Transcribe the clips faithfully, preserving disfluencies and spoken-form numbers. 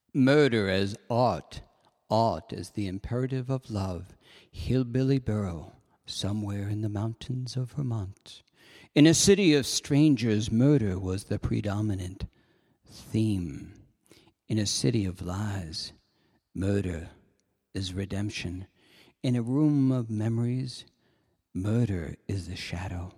Murder as art, art as the imperative of love, hillbilly borough, somewhere in the mountains of Vermont. In a city of strangers, murder was the predominant theme. In a city of lies, murder is redemption. In a room of memories, murder is the shadow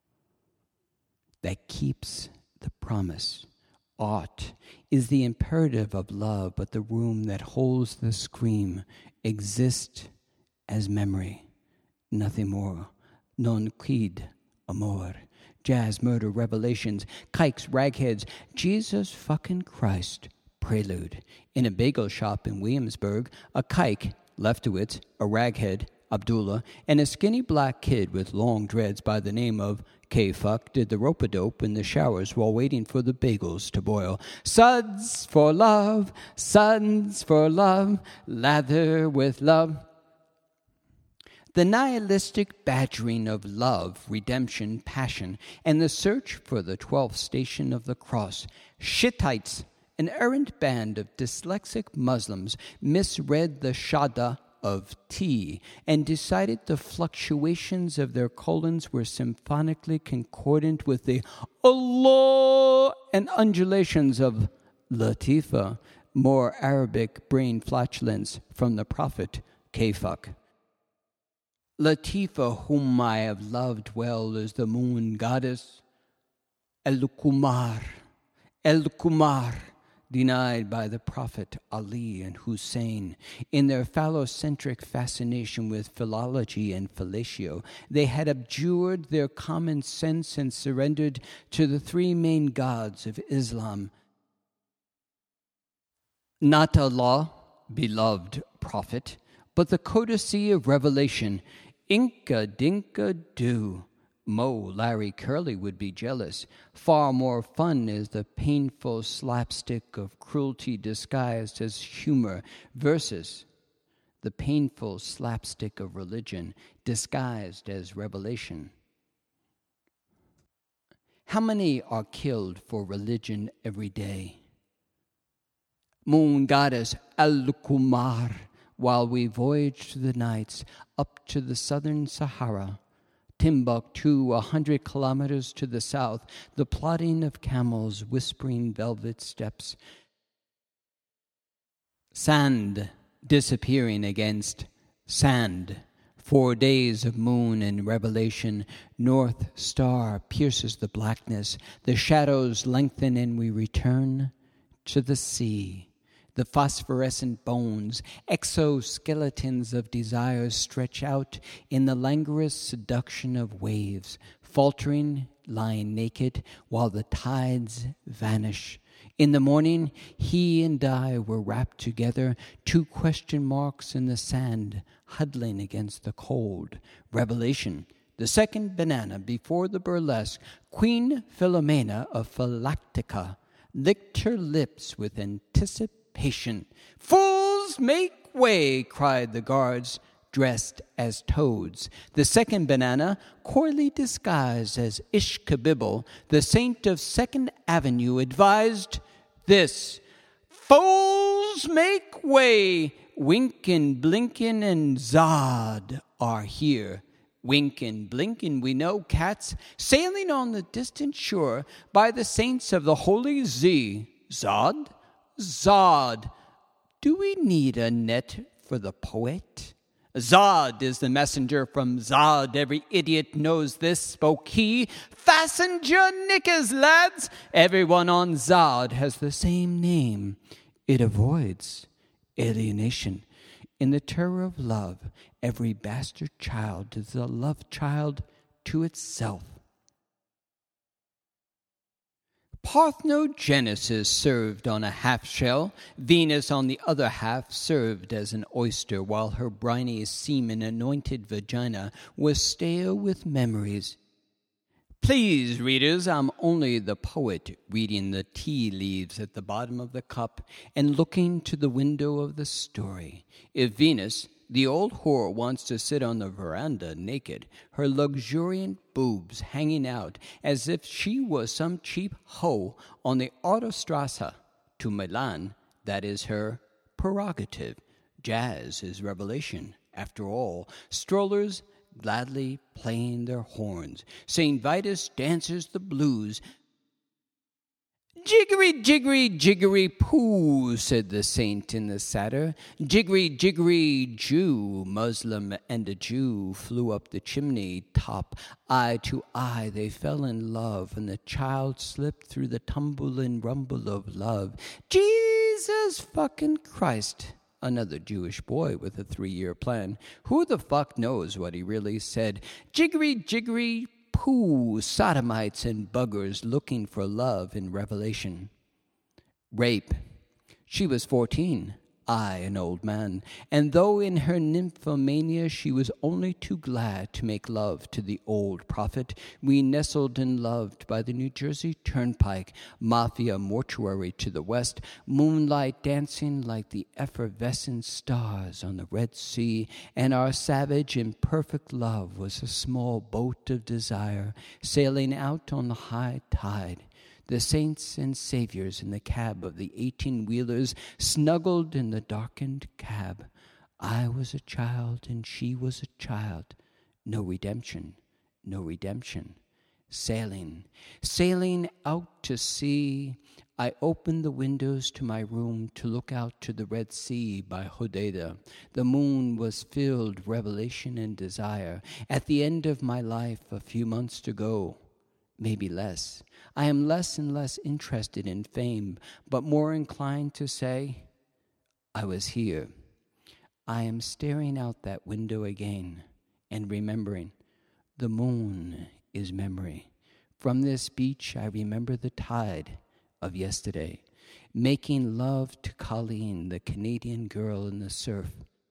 that keeps the promise. Art is the imperative of love, but the room that holds the scream exists as memory, nothing more. Non quid amor. Jazz, murder, revelations, kikes, ragheads, Jesus fucking Christ, prelude. In a bagel shop in Williamsburg, a kike, Leftowitz, a raghead, Abdullah, and a skinny black kid with long dreads by the name of K-Fuck did the rope-a-dope in the showers while waiting for the bagels to boil. Suds for love, suds for love, lather with love. The nihilistic badgering of love, redemption, passion, and the search for the twelfth station of the cross. Shittites, an errant band of dyslexic Muslims, misread the Shahada of tea and decided the fluctuations of their colons were symphonically concordant with the Allah and undulations of Latifa, more Arabic brain flatulence from the Prophet K-Fuck. Latifa, whom I have loved well, is the moon goddess El-Kumar, El-Kumar, denied by the Prophet Ali and Hussein. In their phallocentric fascination with philology and fellatio, they had abjured their common sense and surrendered to the three main gods of Islam. Not Allah, beloved Prophet, but the courtesy of revelation. Inca dinka do. Mo Larry Curly would be jealous. Far more fun is the painful slapstick of cruelty disguised as humor versus the painful slapstick of religion disguised as revelation. How many are killed for religion every day? Moon goddess Al-Kumar, while we voyage through the nights up to the southern Sahara, Timbuktu, a hundred kilometers to the south, the plodding of camels, whispering velvet steps, sand disappearing against sand. Four days of moon and revelation, North Star pierces the blackness, the shadows lengthen and we return to the sea. The phosphorescent bones, exoskeletons of desires stretch out in the languorous seduction of waves, faltering, lying naked, while the tides vanish. In the morning, he and I were wrapped together, two question marks in the sand, huddling against the cold. Revelation, the second banana before the burlesque, Queen Philomena of Philactica licked her lips with anticipation. Patient. Fools, make way, cried the guards, dressed as toads. The second banana, coyly disguised as Ishkabibble, the saint of Second Avenue, advised this. Fools, make way. Winkin, Blinkin, and Zod are here. Winkin, Blinkin, we know, cats, sailing on the distant shore by the saints of the Holy Z. Zod? Zod. Do we need a net for the poet? Zod is the messenger from Zod. Every idiot knows this, spoke he. Fasten your knickers, lads. Everyone on Zod has the same name. It avoids alienation. In the terror of love, every bastard child is a love child to itself. Parthenogenesis served on a half-shell, Venus on the other half served as an oyster, while her briny semen-anointed vagina was stale with memories. Please, readers, I'm only the poet reading the tea leaves at the bottom of the cup and looking to the window of the story. If Venus, the old whore, wants to sit on the veranda naked, her luxuriant boobs hanging out as if she was some cheap hoe on the Autostrasse to Milan, That is her prerogative. Jazz is revelation. After all, strollers gladly playing their horns. Saint Vitus dances the blues. Jiggery, jiggery, jiggery, poo, said the saint in the satyr. Jiggery, jiggery, Jew, Muslim and a Jew flew up the chimney top. Eye to eye they fell in love, and the child slipped through the tumble and rumble of love. Jesus fucking Christ. Another Jewish boy with a three-year plan. Who the fuck knows what he really said? Jiggery, jiggery, poo, sodomites and buggers looking for love in Revelation. Rape. She was fourteen, I an old man, and though in her nymphomania she was only too glad to make love to the old prophet, we nestled and loved by the New Jersey Turnpike, Mafia mortuary to the west, moonlight dancing like the effervescent stars on the Red Sea, and our savage imperfect love was a small boat of desire sailing out on the high tide. The saints and saviors in the cab of the eighteen-wheelers snuggled in the darkened cab. I was a child and she was a child. No redemption, no redemption. Sailing, sailing out to sea. I opened the windows to my room to look out to the Red Sea by Hodeidah. The moon was filled revelation and desire. At the end of my life, a few months to go, maybe less, I am less and less interested in fame, but more inclined to say, I was here. I am staring out that window again and remembering. The moon is memory. From this beach I remember the tide of yesterday, making love to Colleen, the Canadian girl in the surf.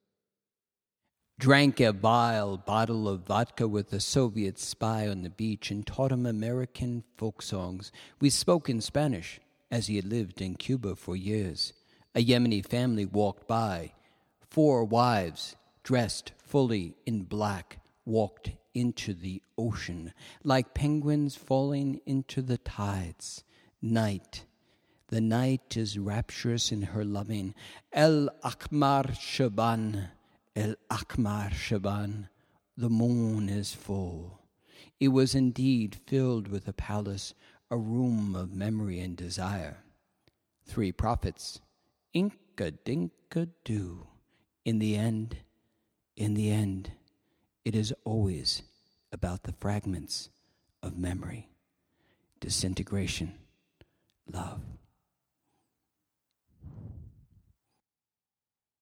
Drank a vile bottle of vodka with a Soviet spy on the beach and taught him American folk songs. We spoke in Spanish, as he had lived in Cuba for years. A Yemeni family walked by. Four wives, dressed fully in black, walked into the ocean, like penguins falling into the tides. Night. The night is rapturous in her loving. El Akmar Shaban. El Akmar Shaban, the moon is full. It was indeed filled with a palace, a room of memory and desire. Three prophets, Inka Dinka Do. In the end, in the end, it is always about the fragments of memory, disintegration, love.